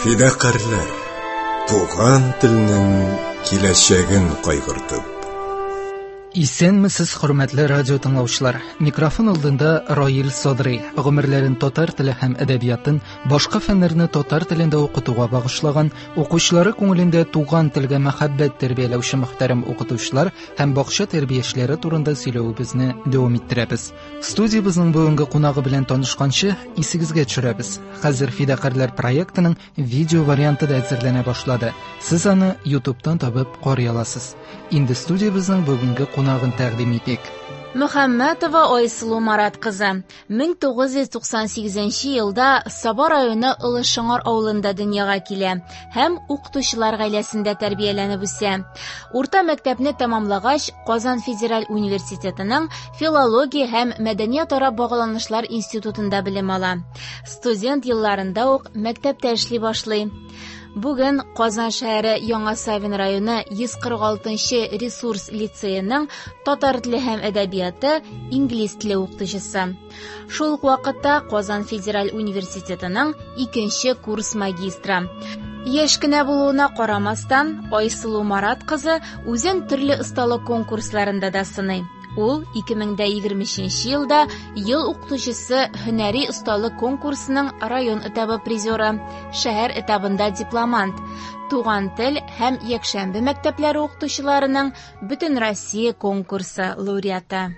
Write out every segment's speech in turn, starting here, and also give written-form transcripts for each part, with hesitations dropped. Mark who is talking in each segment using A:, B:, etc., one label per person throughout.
A: Фидакарлар, туган телнең киләчәген кайгыртып.
B: Исәнмесез, хөрмәтле радио тыңлаучылар. Микрофон алдында Раил Садри. Гомерләрен татар теле һәм әдәбиятын, башка фәннәрне татар телендә укытуга багышлаган, укучылары күңелендә туган телгә мәхәббәт тәрбияләүче мөхтәрәм укытучылар һәм бакча тәрбиячеләре турында сөйләвебезне дәвам иттерәбез. Студиябызның бүгенге кунагы белән танышканчы исегезгә төшерәбез. Хәзер Фидакарлар проектының видео варианты да әзерләнә башлады. Сез аны YouTube'тан табып карый аласыз. Инде студиябызның бүгенге кунагын тәкъдим итик.
C: Мөхәммәтова Айсылу Марат кызы 1998 елда Саба районы Олы Шыңар авылында дөньяга килә һәм укытучылар гаиләсендә тәрбияләнеп үсә. Урта мәктәпне тәмамлагач, Казан Федераль университетының филология һәм мәдәният-ара багланышлар институтында белем ала. Студент елларында ук мәктәптә эшли башлый. Бүген Казан шәһәре Яңа Савин районы 146-нчы ресурс лицейының татар теле һәм әдәбияты, инглиз теле укытучысы. Шул ук вакытта Казан Федераль университетының 2-нче курс магистры. Яшь кенә булуына карамастан, Айсылу Марат кызы үзен төрле осталык конкурсларында да сыный. Ул 2020 елда ел укытучысы һөнәри осталык конкурсының район этабы призеры, шәһәр этабында дипломант, туган тел һәм якшәмбе мәктәпләре укытучыларының Бөтен Россия конкурсы лауреаты.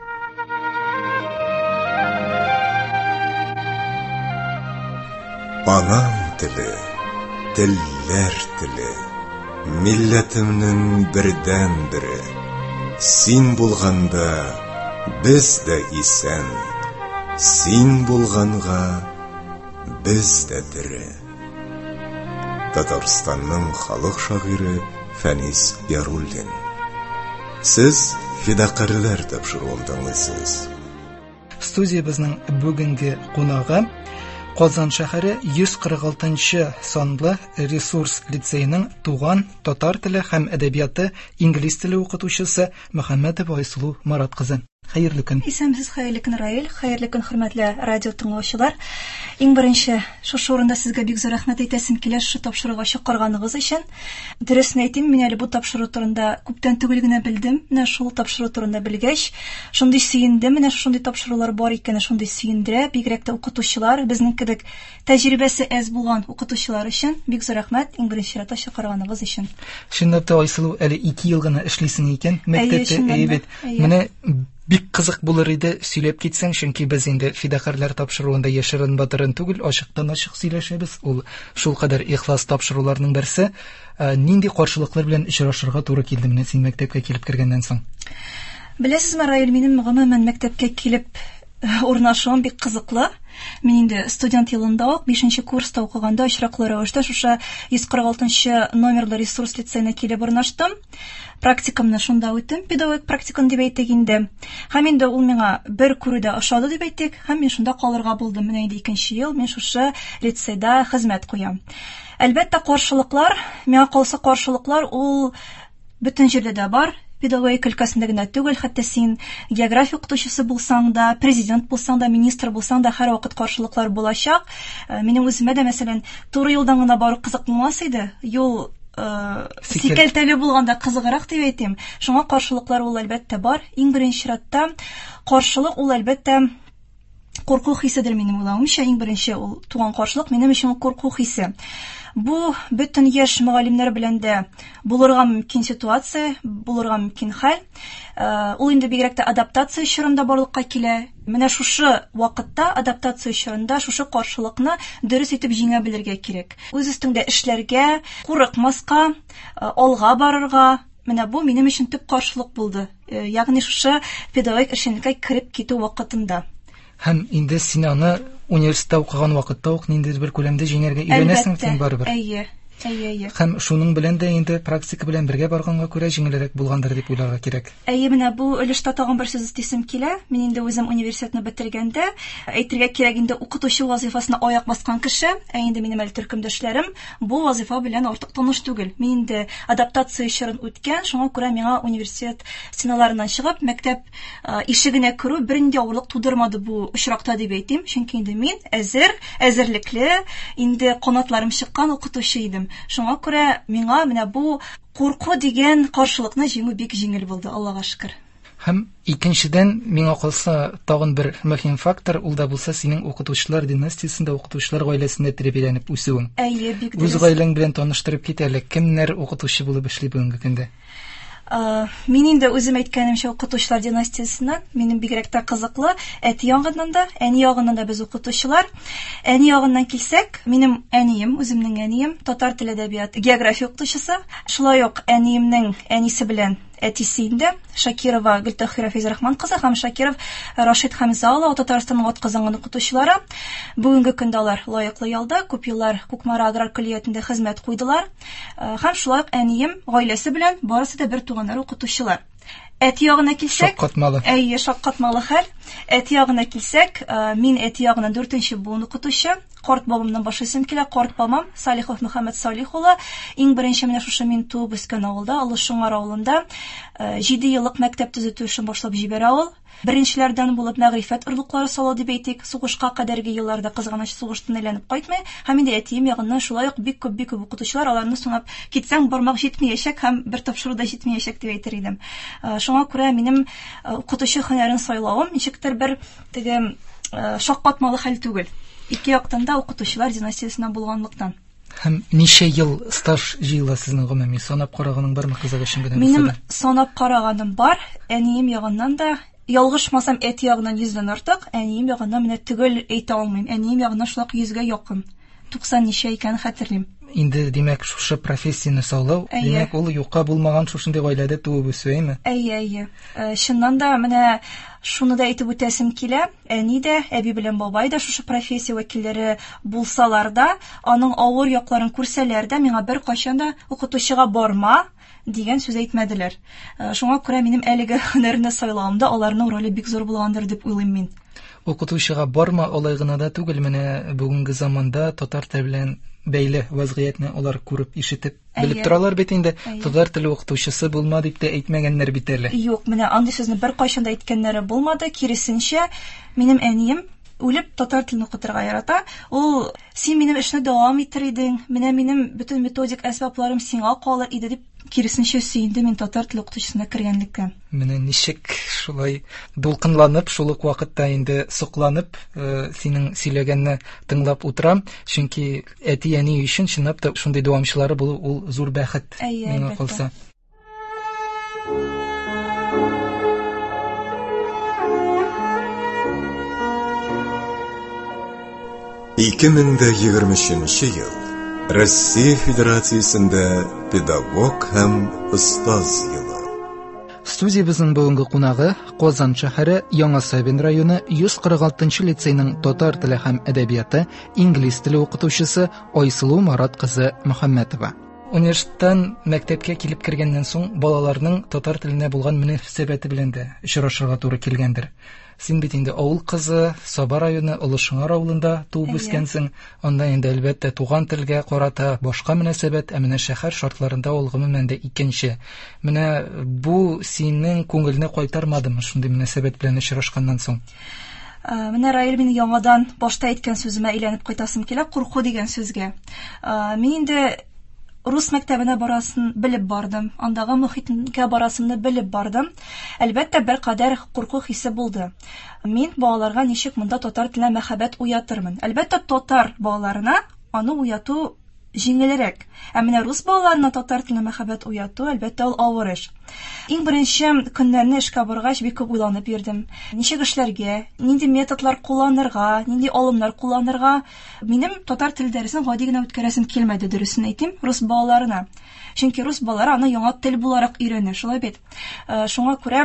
A: Анам теле, телләр теле, милләтемнең бердән-бире. Син булганда без дә исән, син булганга без дә тере. Татарстанның халык шагыйре Фәнис Яруллин. Сез Фидакарлар тапшыруын тыңлыйсыз.
B: Студиябызның бүгенге кунагы Казан шәһәре 146-нчы санлы ресурс лицейның туган татар теле һәм әдәбияты, инглиз теле укытучысы Мөхәммәтова Айсылу Марат кызы. Хәерле көн.
D: Исәнмесез, хәерле көн, Раил. Хәерле көн, хөрмәтле радио тыңлаучылар. Иң беренче, шушы урында сезгә бик зур рәхмәт әйтәсем килә шушы тапшыруга чакырганыгыз өчен. Дөресен әйтим, мин әле бу тапшыру турында күптән түгел генә белдем. Менә шул тапшыру турында белгәч, шундый сөендем, менә шундый тапшырулар бар икән, шундый сөендерә, бигрәк тә укытучылар, безнең кебек тәҗрибәсе әз булган укытучылар өчен бик зур рәхмәт иң беренче рәттә чакырганыгыз өчен.
B: Шундый да Айсылу, әле 2 ел гына эшлисең икән мәктәптә, әйбәт. Менә бик кызык булыр иде сөйләп китсәң, чөнки без инде Фидакарлар тапшыруында яшерен батырын түгел, ачыктан-ачык сөйләшәбез. Ул шул кадәр ихлас тапшыруларның берсе. Нинди каршылыклар белән очрашырга туры килде менә син мәктәпкә килеп кергәннән соң?
D: Беләсезме, Раил, минем гомумән мәктәпкә килеп урнашуым бик кызыклы. Мин инде студент елында ук 5-нче курста укыганда очраклы рәвештә шушы 146-нчы номерлы ресурс лицейына килеп урнаштым. Практикамны шунда үттем, педагогик практикум дип әйтик инде. Һәм инде ул миңа бер күрүдә ошады дип әйтик, һәм мин шунда калырга булдым. Менә инде 2нче ел мин шушы лицейда хезмәт куям. Әлбәттә, каршылыклар, миңа калса каршылыклар ул бөтен җирдә дә бар. Педагогик өлкәсендә генә түгел, хәтта син география укытучысы булсаң да, президент булсаң да, министр булсаң да, һәр вакыт каршылыклар булачак. Минем үземә дә, мәсәлән, туры юлдан гына бару кызык булмас иде. Юл сикәлтәле булганда кызыграк дип әйтим. Шуңа каршылыклар ул әлбәттә бар. Иң беренче чиратта каршылык ул әлбәттә курку хиседер минем уйлавымча. Иң беренче ул туган каршылык минем өчен курку хисе. Бу бөтен яшь мөгаллимнәр белән дә булырга мөмкин ситуация, булырга мөмкин хәл. Ул инде бигрәк тә адаптация чорында барлыкка килә. Менә шушы вакытта адаптация чорында шушы каршылыкны дөрес итеп җиңә белергә кирәк. Үз өстеңдә эшләргә, курыкмаска, алга барырга. Менә бу минем өчен төп каршылык булды. Ягъни шушы педагогик эшчәнлеккә кирип китү вакытында.
B: Һәм инде син аны университетта укыган вакытта ук ниндидер бер күләмдә җиңәргә өйрәнәсең син барыбер.
D: Әйе. Әйе.
B: Һәм шуның белән дә инде практика белән бергә барганга күрә җиңелрәк булгандыр дип уйларга кирәк.
D: Әйе, менә бу өлештә тагын бер сүз итәсем килә. Мин инде үзем университетны бетергәндә, әйтергә кирәк, инде укытучы вазифасына аяк баскан кеше, инде минем әле төркемдәшләрем бу вазифа белән артык таныш түгел. Мин инде адаптация чорын үткән, шуңа күрә миңа университет стеналарыннан чыгып, мәктәп ишегенә керү бернинди авырлык тудырмады бу очракта дип әйтим. Чөнки инде мин әзерлекле, инде канатларым чыккан укытучы идем. Шуңа күрә миңа менә бу курку дигән каршылыкны җиңү бик җиңел булды, Аллага шөкер.
B: Һәм икенчедән, миңа калса тагын бер мөһим фактор, ул да булса синең укытучылар династиясендә, укытучылар гаиләсендә тәрбияләнеп үсүең.
D: Әйе, бик
B: дөрес. Үз гаиләң белән таныштырып китәлек, кемнәр укытучы булып эшли бүгенге көндә?
D: Мин инде үзем әйткәнемчә укытучылар династиясеннән, минем бигрәк тә кызыклы, әти ягыннан да, әни ягыннан да без укытучылар. Әни ягыннан килсәк, минем әнием, үземнең әнием татар теле әдәбият, география укытучысы. Шулай ук әниемнең әнисе белән әтисе инде Шакирова Гөлтахира Фәйзрахман кызы һәм Шакиров Рашид Хәмзә улы Татарстанның атказанган укытучылары. Бүгенге көндә алар лаеклы ялда, күп еллар Кукмара аграр көллиятендә хезмәт куйдылар. Һәм шулай ук әнием гаиләсе белән барысы да бер туганнар укытучылар. Әти ягына килсәк, әйе, шаккатмалы хәл. Әти ягына килсәк, мин әти ягыннан 4нче буын укытучы. Карт бабамның башы исем килә, карт бабам Салихов Мөхәммәд Салих улы. Иң беренче менә шушы мин туып үскән авылда, Алышуңар авылында 7 еллык мәктәп төзетү эшен башлап җибәрә ул. Беренчеләрдән булып мәгърифәт орлыклары сала дип әйтик. Сугышка кадәрге елларда кызганыч сугыштан әйләнеп кайтмый. Һәм инде әтием ягыннан шулай ук бик күп укытучылар, аларны соңап китсәң бармак җитмәячәк һәм бер тапшыруда җитмәячәк дип әйтер идем. Шуңа күрә минем укытучы һөнәрен сайлавым ничектер бер теге шаккатмалы хәл түгел. Ике яктан да укытучылар династиясеннән булганлыктан.
B: Һәм ничә ел стаж җыела сезнең гомуми? Санап караганың бармы кызык өчен генә?
D: Минем санап караганым бар. Әнием ягыннан да, ялгышмасам, әти ягыннан 100дән артык, әнием ягыннан менә түгел әйтә алмыйм. Әнием ягыннан шулай 100гә якын. 90 ничә икән хәтерлим.
B: Инде димәк шушы профессияны саулау, димәк ул юкка булмаган шушындый гаиләдә туып үсүеме?
D: Әйе. Чыннан да менә шуны да әйтеп үтәсем килә. Әни дә, әби белән бабай да шушы профессия вәкилләре булсалар да, аның авыр якларын күрсәләр дә, миңа бер кайчан да укытучыга барма дигән сүз әйтмәделәр. Шуңа күрә минем әлеге һөнәрне сайлавымда аларның роле бик зур булгандыр дип уйлыйм мин.
B: Укытучыга барма алай гына да түгел, менә бүгенге заманда татар теле белән бәйле вазгыятьне алар күреп, ишетеп, белеп торалар бит инде. Татар теле укытучысы булма дип тә әйтмәгәннәр бит әле.
D: Юк, менә андый сүзне бер кайчан да әйткәннәре булмады. Киресенчә, минем әнием үлеп татар телен укытырга ярата. Ул, син минем эшне дәвам итер идең, менә минем бөтен методик әсбапларым сиңа калыр иде дип киресенчә сөенде мин татар теле укытучысына кергәнлеккә.
B: Менә ничек шулай дулкынланып, шул ук вакытта инде сокланып, синең сөйләгәнне тыңлап утырам, чөнки әти-әни өчен чынлап та шундый дәвамчылары булу ул зур бәхет миңа калса.
A: Икемендә 23 ел Россия Федерациясендә педагог һәм остаз елы.
B: Студиябызның бүгенге кунагы Казан шәһәре Яңа Сабин районы 146-нчы лицейның татар теле һәм әдәбияты инглиз теле укытучысы Айсылу Марат кызы Мөхәммәтова. Университеттан мәктәпкә килеп кергәннән соң балаларның татар теленә булган мөнәсәбәте белән дә очрашырга туры килгәндер. Син бит инде авыл кызы, Саба районы Алышуңар авылында туып үскәнсең. Анда инде әлбәттә туган телгә карата башка мөнәсәбәт, менә шәһәр шартларында ул гомумән дә икенче. Менә бу синең күңелне кайтармадымы шундый мөнәсәбәт белән очрашканнан соң?
D: Менә Раил, мин яңадан башта әйткән сүземә әйләнеп кайтасым килә, курку дигән сүзгә. Мин инде рус мәктәбенә барасын белеп бардым, андагы мөхиткә барасымны белеп бардым. Әлбәттә, бер кадәр курку хисе булды. Мин балаларга ничек монда татар теленә мәхәббәт уятырмын? Әлбәттә, татар балаларына аны уяту җиңелрәк. Ә менә рус балаларына татар теленә мәхәббәт уяту, әлбәттә, ул авыр эш. Иң беренче көннәрне эшкә баргач бик күп уйланып йөрдем. Ничек эшләргә, нинди методлар кулланырга, нинди алымнар кулланырга. Минем татар теле дәресен гади генә үткәрәсем килмәде, дөресен әйтим, рус балаларына. Чөнки рус балалары аны яңа тел буларак өйрәнә, шулай бит. Шуңа күрә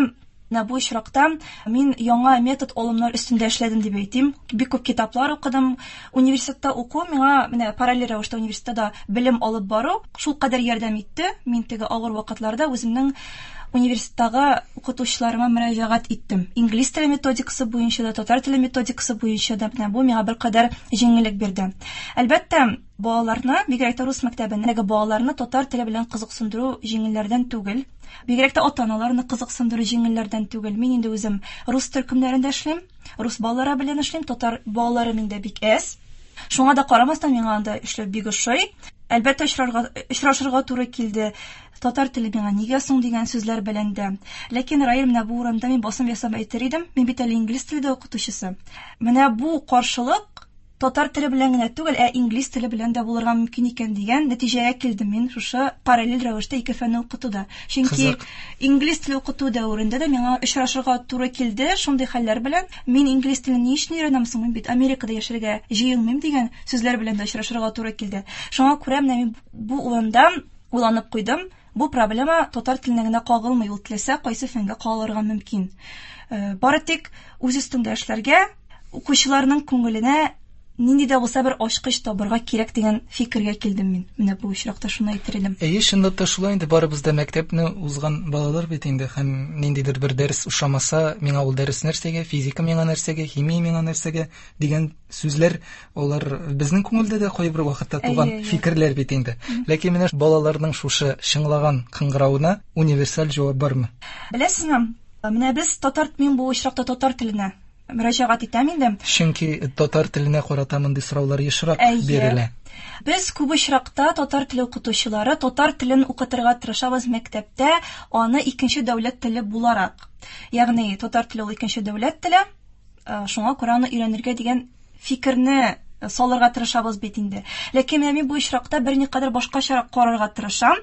D: Бу очракта мин яңа метод алымнар өстендә эшләдем дип әйтим. Бик күп китаплар укыдым. Университетта уку миңа менә параллель рәвештә университетта белем алып бару шул кадәр ярдәм итте. Мин теге авыр вакытларда үземнең университеттагы укытучыларыма мөрәҗәгать иттем. Инглиз теле методикасы буенча да, татар теле методикасы буенча да бу миңа бер кадәр җиңеллек бирде. Әлбәттә, балаларны, бигрәк тә рус мәктәбендәге балаларны татар теле белән кызыксындыру җиңелләрдән түгел. Бигрәк тә ата-аналарны кызыксындыру җиңелләрдән түгел. Мин инде үзем рус төркемнәрендә эшлим, рус балалары белән эшлим, татар балалары миндә бик әз. Шуңа да карамастан миңа анда эшләп бик ошый. Әлбәттә очрашырга туры килде. Татар теле миңа нигә соң дигән сүзләр белән дә. Ләкин Раил менә бу урында мин басым ясап әйтер идем. Мин бит әле инглиз теле укытучысы. Менә бу каршылык татар теле белән генә түгел, инглиз теле белән дә булырга мөмкин икән дигән нәтиҗәгә килдем мин шушы параллель рәвештә ике фәнне укытуда. Чөнки инглиз теле укыту дәврендә дә миңа очрашырга туры килде шундый хәлләр белән. Мин инглиз телен ни өчен өйрәнәм соң? Мин бит Америкада яшәргә җыенмыйм дигән сүзләр белән дә очрашырга туры килде. Шуңа күрә менә мин бу урында уйланып куйдым. Бу проблема татар теленә генә кагылмый, ул теләсә кайсы фәнгә кагылырга мөмкин. Бары тик үз өстендә эшләргә, укучыларның күңеленә нинди дә булса бер ачкыч табырга кирәк дигән фикергә килдем мин. Менә бу очракта шуны әйтер идем.
B: Шундый да шулай инде, барыбыз да мәктәпне узган балалар бит инде, һәм ниндидер бер дәрес ушамаса, миңа ул дәрес нәрсәгә, физика миңа нәрсәгә, химия миңа нәрсәгә дигән сүзләр, алар безнең күңелдә дә кайбер вакытта туган фикерләр бит инде. Ләкин менә балаларның шушы шыңлаган кыңгыравына универсаль җавап бармы?
D: Беләсезме? Менә без мин бу очракта татар теленә мөрәҗәгать итәм инде.
B: Чөнки татар теленә карата мондый сораулар ешрак бирелә.
D: Без күп очракта татар теле укытучылары татар телен укытырга тырышабыз мәктәптә, аны икенче дәүләт теле буларак. Ягъни татар теле ул икенче дәүләт теле, шуңа күрә аны өйрәнергә дигән фикерне салырга тырышабыз бит инде. Ләкин мин бу очракта берникадәр башкачарак карарга тырышам.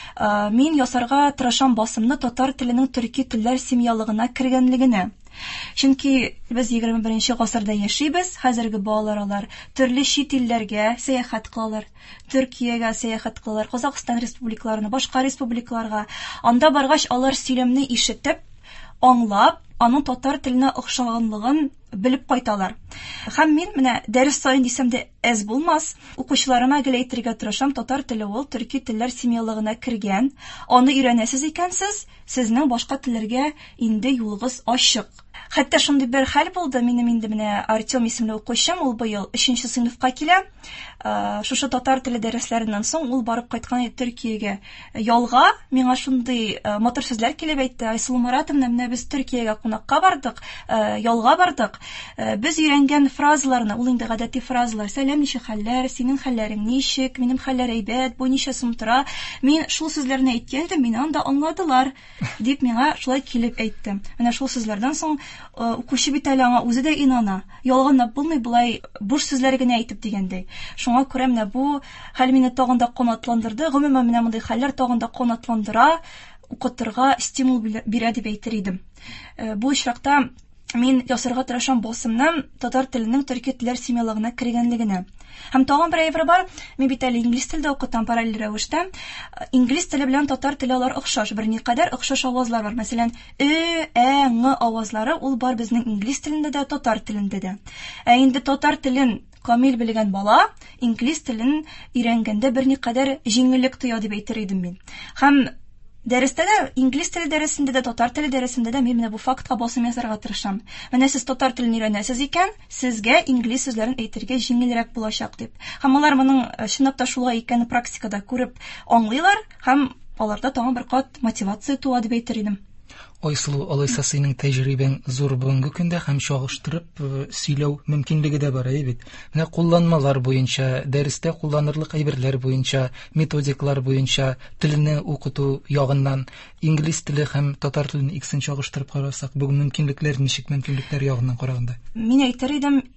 D: Мин ясарга тырышам басымны татар теленең төрки телләр семьялыгына кергәнлегенә. Чөнки без 21нче гасырда яшибез, хәзерге балалар төрле чит илләргә сәяхәт кылалар, Төркиягә сәяхәт кылалар, Казакстан республикаларына, башка республикаларга. Анда баргач алар сөйләмне ишетеп, аңлап, аның татар теленә охшаганлыгын белеп кайталар. Һәм мин менә дәрес сайын дисәм дә әз булмас, укучыларыма гел әйтергә тырышам, татар теле ул төрки телләр семьялыгына кергән. Аны өйрәнәсез икәнсез, сезнең башка телләргә инде юлыгыз ачык. Хәтта шундый бер хәл булды, минем инде менә Артем исемле укучым, ул быел 3нче сыйныфка килә. Шушы татар теле дәресләреннән соң ул барып кайткан Төркиягә ялга. Миңа шундый матур сүзләр килеп әйтте. Айсылу Маратовна, менә без Төркиягә кунакка бардык, ялга бардык. Без өйрәнгән фразаларны, ул инде гадәти фразалар, сәлам, ничек хәлләр, синең хәлләрең ничек, минем хәлләр әйбәт, бу ничә сум тора. Мин шул сүзләрне әйткәндем, мине анда аңладылар, дип миңа шулай килеп әйтте. Менә шул сүзләрдән соң укучы бит әле аңа үзе дә инана. Ялганлап булмый, булай буш сүзләр генә әйтеп дигәндәй. Шуңа күрә менә бу хәл мине тагын да канатландырды. Гомумән менә мондый хәлләр тагын да канатландыра, укытырга стимул бирә дип әйтер идем. Бу очракта мин ясарга тырышам басымны татар теленең төрки телләр семьялыгына кергәнлегенә. Һәм тагын бер әйбер бар, мин бит әле инглиз телендә укытам параллель рәвештә. Инглиз теле белән татар теле алар охшаш, берникадәр охшаш авазлар бар. Мәсәлән, ң авазлары ул бар безнең инглиз телендә дә, татар телендә дә. Инде татар телен камил белгән бала инглиз телен өйрәнгәндә берникадәр җиңеллек тоя дип әйтер идем мин. Һәм дәрестә дә, инглиз теле дәресендә дә, татар теле дәресендә дә мин менә бу фактка басым ясарга тырышам. Менә сез татар телен өйрәнәсез икән, сезгә инглиз сүзләрен әйтергә җиңелрәк булачак дип. Һәм алар моның чынлап та шулай икәнне практикада күреп аңлыйлар, һәм аларда тагын бер кат мотивация туа дип әйтер идем.
B: Айсылу, алайса синең тәҗрибәң зур бүгенге көндә һәм чагыштырып сөйләү мөмкинлеге дә бар бит. Менә кулланмалар буенча, дәрестә кулланырлык әйберләр буенча, методиклар буенча, телне укыту ягыннан инглиз теле һәм татар телен икесен чагыштырып карасак, бүген мөмкинлекләр ничек, мөмкинлекләр ягыннан караганда?
D: Мин әйтер идем,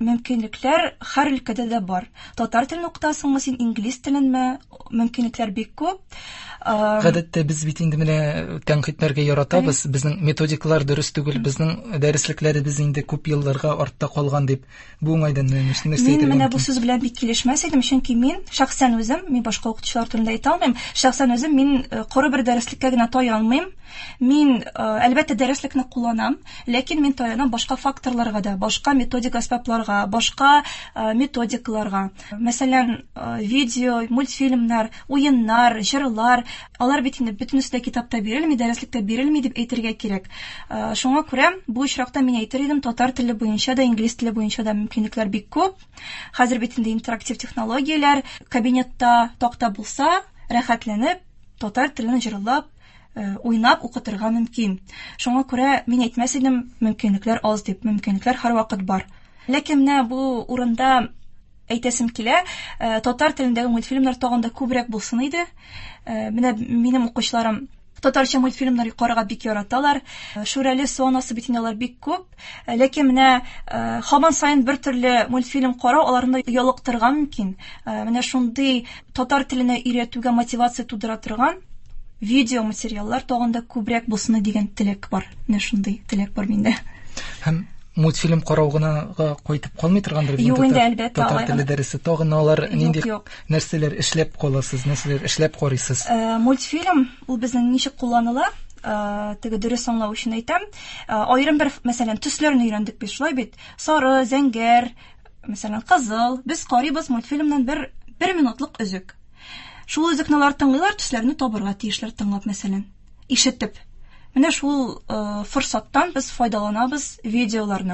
D: мөмкинлекләр һәр өлкәдә дә бар. Татар телен укытасыңмы син, инглиз теленме? Мөмкинлекләр бик күп.
B: Гадәттә без бит инде менә тәнкыйтьләргә яратабыз. Безнең методикалар дөрес түгел, безнең дәреслекләребез инде күп елларга артта калган дип бу уңайдан нәрсә
D: Мин менә бу сүз белән бик килешмәс идем, чөнки мин шәхсән үзем, мин башка укытучылар турында әйтә алмыйм. Шәхсән үзем мин коры бер дәреслеккә генә таянмыйм. Мин әлбәттә дәреслекне кулланам, ләкин мин таянам башка факторларга да, башка методик аспектларга, башка методикаларга. Мәсәлән, видео, мультфильмнар, уеннар, җырлар, алар бит инде бөтенесе дә китапта бирелми, дәреслектә бирелми дип әйтергә кирәк. Шуңа күрә бу очракта мин әйтер идем, татар теле буенча да, инглиз теле буенча да мөмкинлекләр бик күп. Хәзер бит инде интерактив технологияләр, кабинетта такта булса, рәхәтләнеп татар телен җырлап, уйнап укытырга мөмкин. Шуңа күрә мин әйтмәс идем, мөмкинлекләр аз дип, мөмкинлекләр һәрвакыт бар. Ләкин менә бу урында әйтәсем килә, татар телендәге мультфильмнар тагын да күбрәк булсын иде. Менә минем укучыларым татарча мультфильмнар карарга бик яраталар. Шүрәле суанасы бит алар бик күп. Ләкин менә һаман саен бер төрле мультфильм карау аларны ялыктырга мөмкин. Менә шундый татар теленә өйрәтүгә мотивация тудыра торган видео материаллар тагын да күбрәк булсын дигән теләк бар. Менә шундый теләк бар миндә.
B: Һәм мультфильм карау гына кайтып калмый торгандыр бит.
D: Юк, инде әлбәттә
B: татар теле дәресе тагын алар нинди нәрсәләр эшләп каласыз, нәрсәләр эшләп карыйсыз?
D: Мультфильм ул безнең ничек кулланыла? Теге дөрес аңлау өчен әйтәм. Аерым бер, мәсәлән, төсләрне өйрәндек бит, шулай бит. Сары, зәңгәр, мәсәлән, кызыл. Без карыйбыз мультфильмнан бер минутлык өзек. Шул үзекне алар тыңлыйлар, төсләрне табырга тиешләр тыңлап, мәсәлән, ишетеп. Менә шул форсаттан без файдаланабыз видеоларны.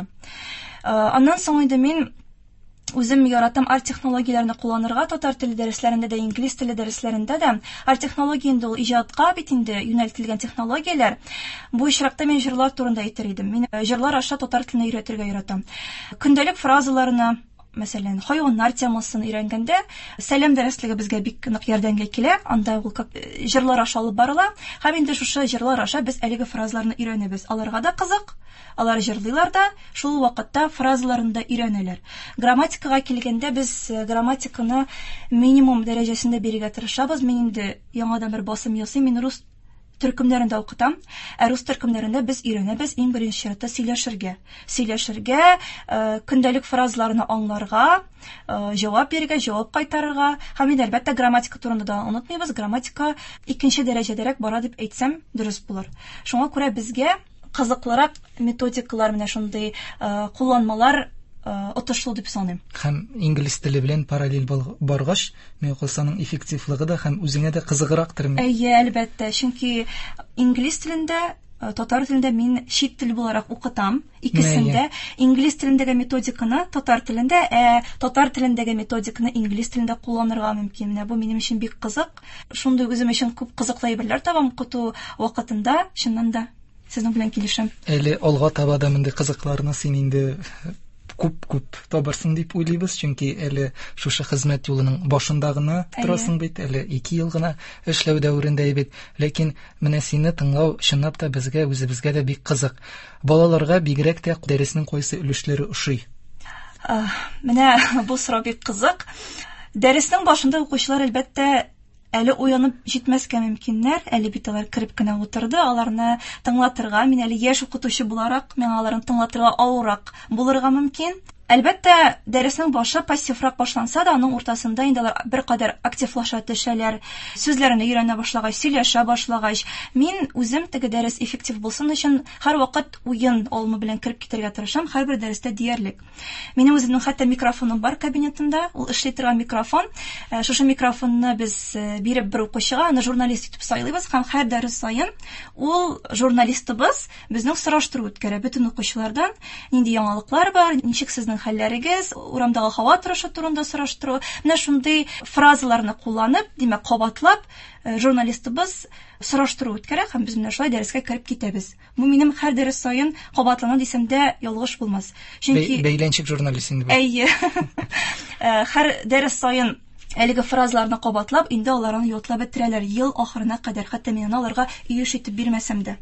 D: Аннан соң инде мин үзем яратам арт-технологияләрне кулланырга татар теле дәресләрендә дә, инглиз теле дәресләрендә дә. Арт-технология инде ул иҗатка бит инде юнәлтелгән технологияләр. Бу очракта мин җырлар турында әйтер идем. Мин җырлар аша татар теленә өйрәтергә яратам. Көндәлек фразаларны, мәсәлән, хайваннар темасын өйрәнгәндә, сәлам дәреслеге безгә бик нык ярдәмгә килә. Анда ул җырлар аша алып барыла. Һәм инде шушы җырлар аша без әлеге фразаларны өйрәнәбез. Аларга да кызык. Алар җырлыйлар да, шул вакытта фразаларны да өйрәнәләр. Грамматикага килгәндә без грамматиканы минимум дәрәҗәсендә бирергә тырышабыз. Мин инде яңадан бер басым ясыйм. Мин рус төркемнәрендә укытам. Рус төркемнәрендә без өйрәнәбез иң беренче чиратта сөйләшергә, көндәлек фразаларны аңларга, җавап бирергә, җавап кайтарырга. Һәм әлбәттә грамматика турында да онытмыйбыз. Грамматика икенче дәрәҗәдәрәк бара дип әйтсәм дөрес булыр. Шуңа күрә безгә кызыклырак методикалар, менә шундый кулланмалар отышлы дип саныйм.
B: Һәм инглиз теле белән параллель баргач, мен кылсаның эффективлыгы да һәм үзеңә дә кызыграктыр.
D: Әйе, әлбәттә, чөнки инглиз телендә, татар телендә мин чит тел буларак укытам. Икесендә инглиз телендәге методиканы татар телендә, татар телендәге методиканы инглиз телендә кулланырга мөмкин. Менә бу минем өчен бик кызык. Шундый үзем өчен күп кызыклы әйберләр табам укыту вакытында, чыннан да сезнең белән килешәм.
B: Әле алга таба да мондый кызыкларны син инде күп табарсың дип уйлыйбыз, чөнки әле шушы хезмәт юлының башында гына торасың бит, әле 2 ел гына эшләү дәврендә бит. Ләкин менә сине тыңлау чынлап та безгә, үзебезгә дә бик кызык. Балаларга бигрәк тә дәреснең кайсы өлешләре ошый?
D: Менә бу сорау бик кызык. Дәреснең башында укучылар әлбәттә әле уянып җитмәскә мөмкиннәр, әле бит алар кирип кенә утырды, аларны тыңлатырга, мин әле яшь укытучы буларак, мен аларны тыңлатырга авырак булырга мөмкин. Әлбәттә, дәреснең башы пассиврак башланса да, аның уртасында инде алар бер кадәр активлаша төшәләр, сүзләрне өйрәнә башлагач, сөйләшә башлагач. Мин үзем теге дәрес эффектив булсын өчен һәрвакыт уен алымы белән кирип китәргә тырышам, һәрбер дәрестә диярлек. Минем үземнең хәтта микрофоным бар кабинетымда, ул эшли торган микрофон. Шушы микрофонны без биреп бер укучыга, аны журналист итеп сайлыйбыз һәм һәр дәрес саен ул журналистыбыз безнең сораштыру үткәрә бөтен укучылардан, нинди яңалыклар бар, ничек сезнең хәлләрегез, урамдагы һава торышы турында сораштыру. Менә шундый фразаларны кулланып, димәк, кабатлап, журналистыбыз сораштыру үткәрә һәм без менә шулай дәрескә кирип китәбез. Бу минем һәр дәрес саен кабатлана дисәм дә ялгыш булмас.
B: Чөнки бәйләнчек журналист инде бу.
D: Әйе. Һәр дәрес саен әлеге фразаларны кабатлап, инде аларны ятлап бетерәләр ел ахырына кадәр. Хәтта мин аларга үеш итеп бирмәсәм дә.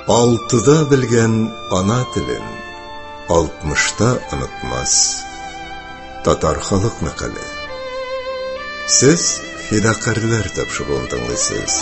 A: Алтыда белгән ана телен, 60-та онытмас. Татар халык мәкале. Сез фидакарлар тапшыруын тыңлыйсыз.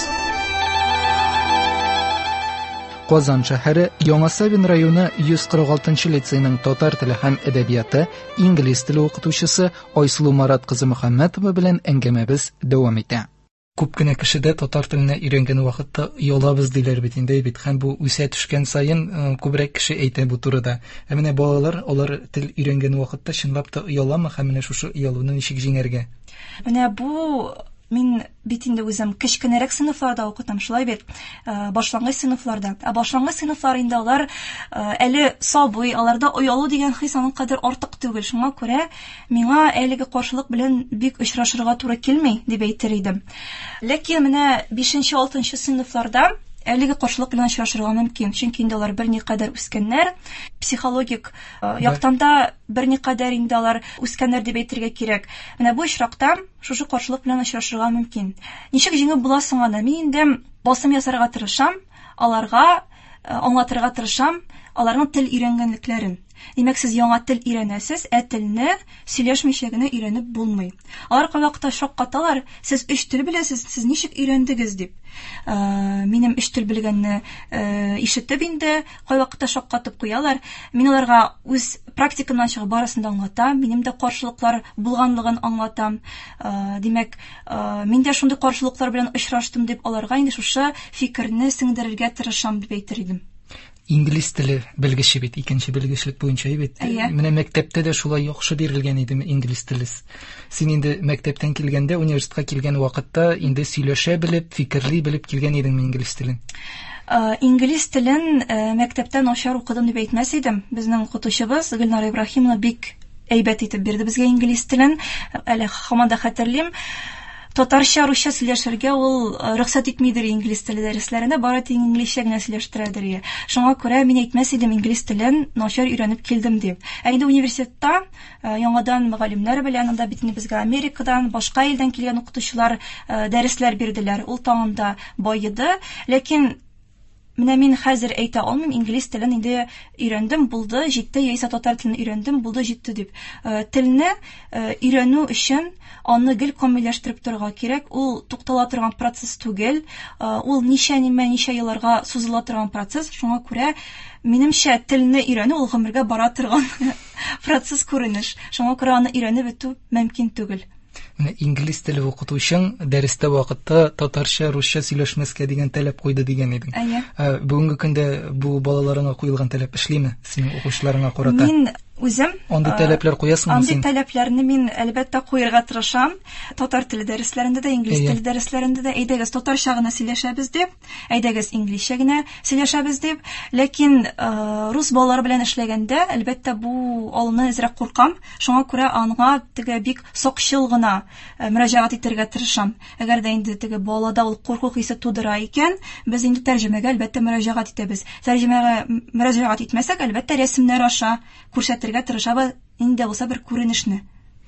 B: Казан шәһәре Яңа Савин районы 146-нчы лицейның татар теле һәм әдәбияты инглиз теле укытучысы Айсылу Марат кызы Мөхәммәтова белән әңгәмәбез дәвам итә. Күп кенә кешедә татар теленә өйрәнгән вакытта ялабыз диләр бит инде һәм бу үсә төшкән саен күбрәк кеше әйтә бу турыда. Менә балалар алар тел өйрәнгән вакытта чынлап та ояламы һәм менә шушы оялуны ничек җиңәргә?
D: Менә бу мин бит инде үзем кечкенәрәк сыйныфларда укытам, шулай бит, башлангыч сыйныфларда. Башлангыч сыйныфлар инде алар әле сабый, аларда оялу дигән хис аның кадәр артык түгел. Шуңа күрә миңа әлеге каршылык белән бик очрашырга туры килми дип әйтер идем. Ләкин менә 5-6 сыйныфларда әлеге каршылык белән очрашырга мөмкин. Чөнки инде алар берникадәр үскәннәр, психологик яктан да берникадәр инде алар үскәннәр дип әйтергә кирәк. Менә бу очракта шушы каршылык белән очрашырга мөмкин. Ничек җиңеп буласың аны? Мин инде басым ясарга тырышам, аларга аңлатырга тырышам, аларның тел өйрәнгәнлекләрен. Димәк, сез яңа тел өйрәнәсез, телне сөйләшмичә генә өйрәнеп булмый. Алар кайвакыта шаккаталар, сез 3 тел беләсез, сез ничек өйрәндегез дип. Минем 3 тел белгәнне ишетеп инде кайвакыта шаккатып куялар. Мин аларга үз практикамнан чыгып барысын да аңлатам, минем дә каршылыклар булганлыгын аңлатам. Димәк, мин дә шундый каршылыклар белән очраштым дип аларга инде шушы фикерне сеңдерергә тырышам дип әйтер идем.
B: Инглиз теле белгече бит, икенче белгечлек буенча бит. Менә мәктәптә дә шулай яхшы бирелгән иде инглиз теле. Син инде мәктәптән килгәндә, университетка килгән вакытта инде сөйләшә белеп, фикерли белеп килгән идең инглиз телен.
D: Инглиз телен мәктәптә начар укыдым дип әйтмәс идем. Безнең укытучыбыз Гөлнара Ибраһимова бик әйбәт итеп бирде безгә инглиз телен. Әле һаман да хәтерлим. Татарча, русча сөйләшергә ул рөхсәт итмидер инглиз теле дәресләрендә, бары тик инглизчә генә сөйләштерәдер. Шуңа күрә мин әйтмәс идем инглиз телен начар өйрәнеп килдем дип. Инде университетта яңадан мөгаллимнәр белән, анда бит безгә Америкадан, башка илдән килгән укытучылар дәресләр бирделәр. Ул тагында байыды, ләкин менә мин хәзер әйтә алмыйм, инглиз телен инде өйрәндем, булды, җитте, яисә татар телен өйрәндем, булды, җитте дип. Телне өйрәнү өчен аны гел камилләштереп торырга кирәк. Ул туктала торган процесс түгел. Ул ничә елларга сузыла торган процесс. Шуңа күрә минемчә телне өйрәнү ул гомергә бара торган процесс күренеш. Шуңа күрә аны өйрәнеп бетү мөмкин түгел.
B: Инглиз теле укытучың дәрестә вакытта татарча, русча сөйләшмәскә дигән таләп куйды дигән идең. Бүгенге көндә бу балаларыңа куелган таләп эшлиме? Синең укучыларыңа карата?
D: Мин үзем
B: андый таләпләр куясыңмы син?
D: Андый таләпләрне мин әлбәттә куярга тырышам. Татар теле дәресләрендә дә, инглиз теле дәресләрендә дә әйдәгез татарча гына сөйләшәбез дип, әйдәгез инглизчә генә сөйләшәбез дип. Ләкин рус балалары белән эшләгәндә әлбәттә бу алны әзрәк куркам. Шуңа күрә аңа теге бик сакчыл гына мөрәҗәгать итәргә тырышам. Әгәр дә инде теге балада ул курку хисе тудыра икән, без инде тәрҗемәгә әлбәттә мөрәҗәгать итәбез. Тәрҗемәгә мөрәҗәгать итмәсәк, әлбәттә рәсемнәр аша күрсәтергә тырышабыз, инде булса бер күренешне.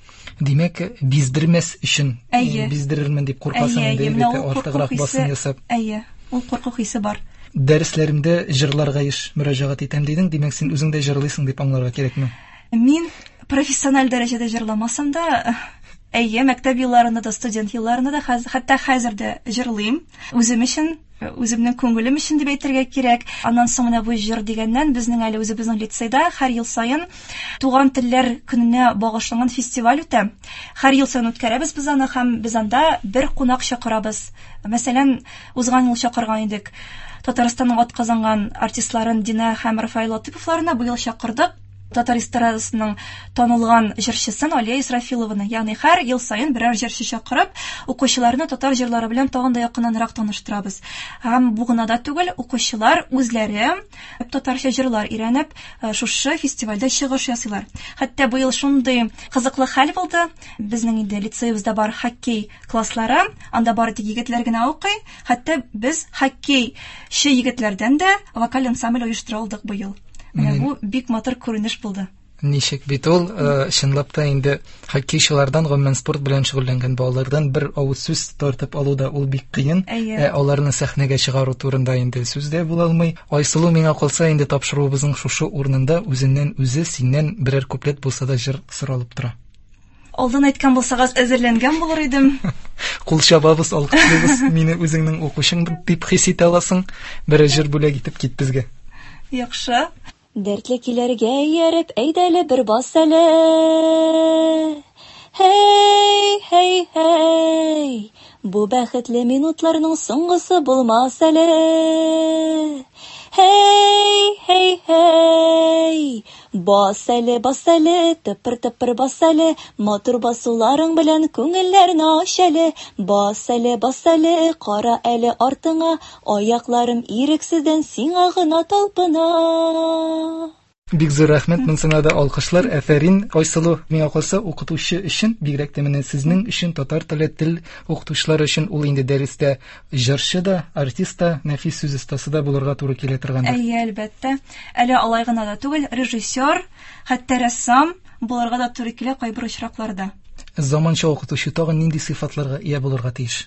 B: Димәк, биздермәс өчен, биздерермен дип куркасың инде, артыграк басым ясап.
D: Ул курку хисе бар.
B: Дәресләремдә җырларга еш мөрәҗәгать итәм дидең, димәк син үзең дә җырлыйсың дип аңларга кирәкме?
D: Мин профессиональ дәрәҗәдә җырламасам да, мәктәп елларында да, студент елларында да, хәтта хәзер дә җырлыйм. Үзем өчен, үземнең күңелем өчен дип әйтергә кирәк. Аннан соң менә бу җыр дигәннән безнең әле үзебезнең лицейда һәр ел саен туган телләр көненә багышланган фестиваль үтә. Һәр ел саен үткәрәбез без аны һәм без анда бер кунак чакырабыз. Мәсәлән, узган ел чакырган идек Татарстанның атказанган артистларын Дина һәм Рафаил Латыповларны, бу ел чакырдык татар эстрадасының танылган җырчысын Алия Исрафилованы. Ягъни һәр ел саен берәр җырчы чакырып, укучыларны татар җырлары белән тагын да якыннанрак таныштырабыз. Һәм бу гына да түгел, укучылар үзләре татарча җырлар өйрәнеп, шушы фестивальдә чыгыш ясыйлар. Хәтта бу ел шундый кызыклы хәл булды. Безнең инде лицейыбызда бар хоккей класслары, анда бары тик егетләр генә укый. Хәтта без хоккейче егетләрдән дә вокаль ансамбль оештыра алдык бу ел. Менә бу бик матур күренеш булды.
B: Ничек бит ул, чынлап та инде хоккейчылардан, гомумән спорт белән шөгыльләнгән балалардан бер авыз сүз тартып алу да ул бик кыен. Аларны сәхнәгә чыгару турында инде сүз дә була алмый. Айсылу, миңа калса, инде тапшыруыбызның шушы урынында үзеннән үзе синнән берәр куплет булса да җыр соралып тора.
D: Алдан әйткән булсагыз, әзерләнгән булыр идем.
B: Кул чабабыз, алкышлыйбыз, мине үзеңнең укучың дип хис итә аласың. Бер җыр бүләк итеп кит безгә.
D: Яхшы.
E: Дәртле киләргә ярып, әйдәле бер бас әле. Хей, хей, хей, бу бәхетле минутларның соңгысы булмас әле. Хей, хей, хей, бас әле, тыпыр-тыпыр бас әле, матур басуларың белән күңелләрне аш әле. Бас әле, кара әле артыңа, аякларым ирексездән сиңа гына талпына.
B: Бик зур рәхмәт, монсына да алкышлар. Афәрин, Айсылу, миңа калса, укытучы өчен, бигрәк тә менә сезнең өчен, татар теле тел укытучылары өчен ул инде дәрестә җырчы да, артист да, нәфис сүз остасы да булырга туры килә торгандыр.
D: Әлбәттә. Әле алай гына да түгел, режиссер, хәтта рәссам булырга да туры килә кайбер очракларда.
B: Заманча укытучы тагын нинди сыйфатларга ия булырга тиеш?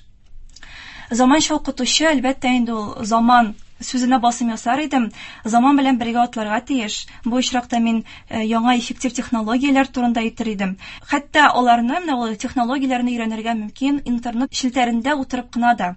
D: Заманча укытучы, әлбәттә, инде ул заман сүзенә басым ясар идем, заман белән бергә атларга тиеш. Бу очракта мин яңа эффектив технологияләр турында әйтер идем. Хәтта аларны, менә ул технологияләрне өйрәнергә мөмкин интернет челтәрендә утырып кына да.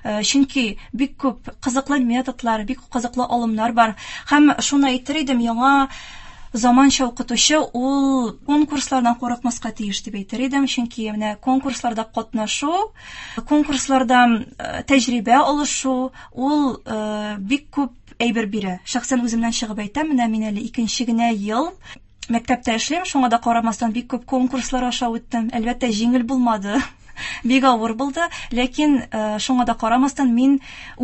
D: Чөнки бик күп кызыклы методлар, бик кызыклы алымнар бар. Һәм шуны әйтер идем, яңа заманча укытучы ул конкурслардан курыкмаска тиеш дип әйтер идем, чөнки менә конкурсларда катнашу, конкурслардан тәҗрибә алышу, ул бик күп әйбер бирә. Шәхсән үземнән чыгып әйтәм, менә мин әле 2нче генә ел мәктәптә эшлим, шуңа да карамастан бик күп конкурслар аша үттем. Әлбәттә, җиңел булмады. Бик авыр булды, ләкин шуңа да карамастан мин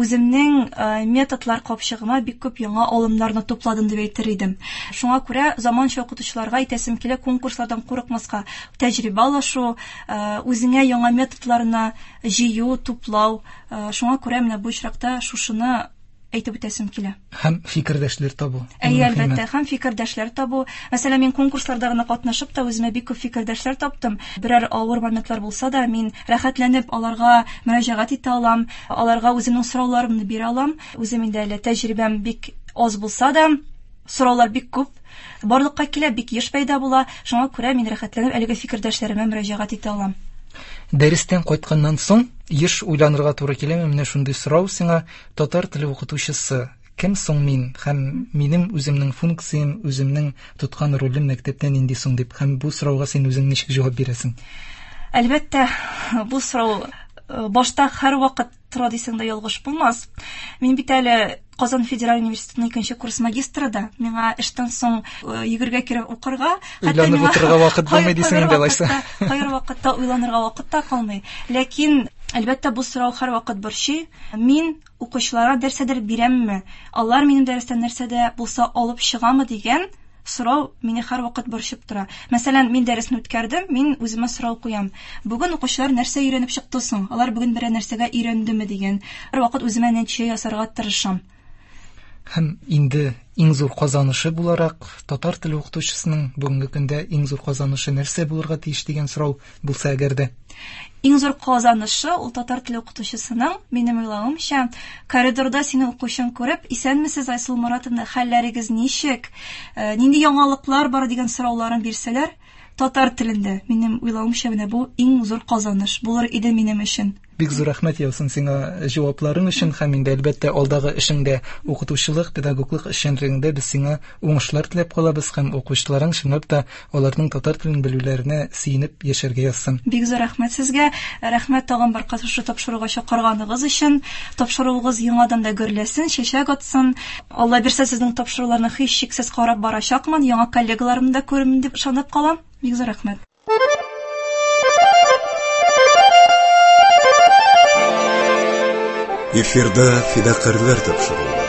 D: үземнең методлар капчыгыма бик күп яңа алымнарны тупладым дип әйтер идем. Шуңа күрә заманча укытучыларга әйтәсем килә, конкурслардан курыкмаска, тәҗрибә алышу, үзеңә яңа методларны җыю, туплау. Шуңа күрә менә бу очракта шушыны әйтеп үтәсем килә.
B: Һәм фикердәшләр табу.
D: Әлбәттә, һәм фикердәшләр табу. Мәсәлән, мин конкурсларда гына катнашып та үземә бик күп фикердәшләр таптым. Берәр авыр моментлар булса да, мин рәхәтләнеп аларга мөрәҗәгать итә алам, аларга үземнең сорауларымны бирә алам. Үзем инде әле тәҗрибәм бик аз булса да, сораулар бик күп. Барлыкка килә, бик еш пайда була. Шуңа күрә мин рәхәтләнеп әлеге фикердәшләремә мөрәҗәгать итә алам.
B: Дәрестән кайтканнан соң еш уйланырга туры киләме? Менә шундый сорау сиңа, татар теле укытучысы кем соң мин, һәм минем үземнең функциям, үземнең тоткан ролем мәктәптә нинди соң дип, һәм бу сорауга син үзең ничек җавап бирәсең?
D: Әлбәттә, бу сорау башта һәр вакыт тора дисәң дә ялгыш булмас. Мин бит әле Казан Федераль университетының 2нче курс магистры да. Миңа эштән соң йөгергә кирәк укырга.
B: Уйланып утырырга вакыт булмый дисең инде алайса.
D: Һәр вакытта уйланырга вакыт та калмый. Ләкин әлбәттә бу сорау һәр вакыт борчый. Мин укучыларга нәрсәдер бирәмме? Алар минем дәрестән нәрсәдә булса алып чыгамы дигән сорау мине һәр вакыт борчып тора. Мәсәлән, мин дәресне үткәрдем, мин үземә сорау куям. Бүген укучылар нәрсә өйрәнеп чыкты соң? Алар бүген берәр нәрсәгә өйрәндеме дигән. Һәр вакыт үземә нәтиҗә ясарга тырышам.
B: Һәм инде иң зур казанышы буларак, татар теле укытучысының бүгенге көндә иң зур казанышы нәрсә булырга тиеш дигән сорау булса әгәр дә.
D: Иң зур казанышы ул татар теле укытучысының, минем уйлавымча, коридорда сине укучың күреп, исәнмесез, Айсылу Маратовна, хәлләрегез ничек, нинди яңалыклар бар дигән сорауларын бирсәләр, татар телендә, минем уйлавымча, менә бу иң зур казаныш булыр иде минем өчен.
B: Бик зур рәхмәт яусын сиңа җавапларың өчен, һәм инде әлбәттә алдагы эшеңдә, укытучылык, педагоглык эшчәнлегендә без сиңа уңышлар теләп калабыз, һәм укучыларың чынлап та аларның татар телен белүләренә сөенеп яшәргә язсын.
D: Бик зур рәхмәт сезгә. Рәхмәт тагын бер катышу тапшыруга чакырганыгыз өчен. Тапшыруыгыз яңадан да гөрләсен, чәчәк атсын. Алла бирсә, сезнең тапшыруларны һич шиксез карап барачакмын, яңа коллегаларымны да күрермен дип ышанып калам. Бик зур рәхмәт.
A: Эфирда фидакарлар тапшырылды.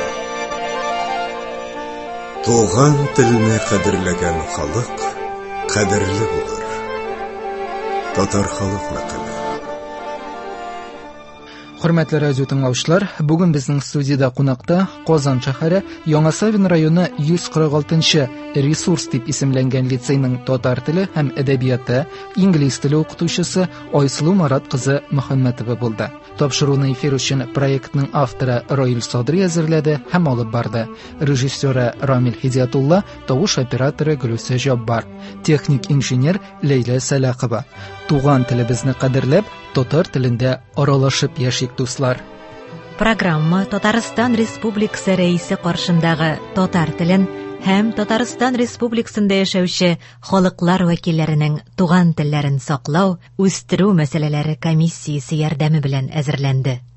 A: Туган телне кадерләгән халык кадерле булыр. Татар халык мәкале.
B: Хөрмәтле радио тыңлаучылар, бүген безнең студиядә кунакта Казан шәһәре Яңа Савин районы 146-нчы ресурс дип исемләнгән лицейның татар теле һәм әдәбияты, инглиз теле укытучысы Айсылу Марат кызы Мөхәммәтова булды. Тапшыруны эфир өчен проектның авторы Раил Садри әзерләде һәм алып барды. Режиссеры Рамил Хидиятулла, тавыш операторы Гөлүсә Җаббар, техник инженер Ләйлә Сәлахова. Туган телебезне кадерләп, татар телендә аралашып яшик дуслар.
F: Программа Татарстан Республикасы рәисе каршындагы татар телен һәм Татарстан Республикасында яшәүче халыклар вәкилләренең туган телләрен саклау, үстерү мәсьәләләре комиссиясе ярдәме белән әзерләнде.